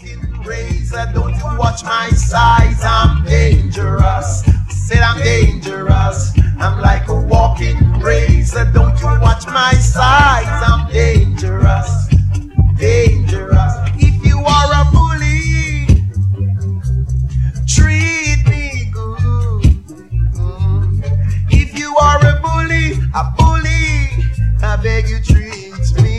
walking razor, don't you watch my size, I'm dangerous. Said I'm dangerous. I'm like a walking razor, don't you watch my size, I'm dangerous. Dangerous. If you are a bully, treat me good. If you are a bully, I beg you treat me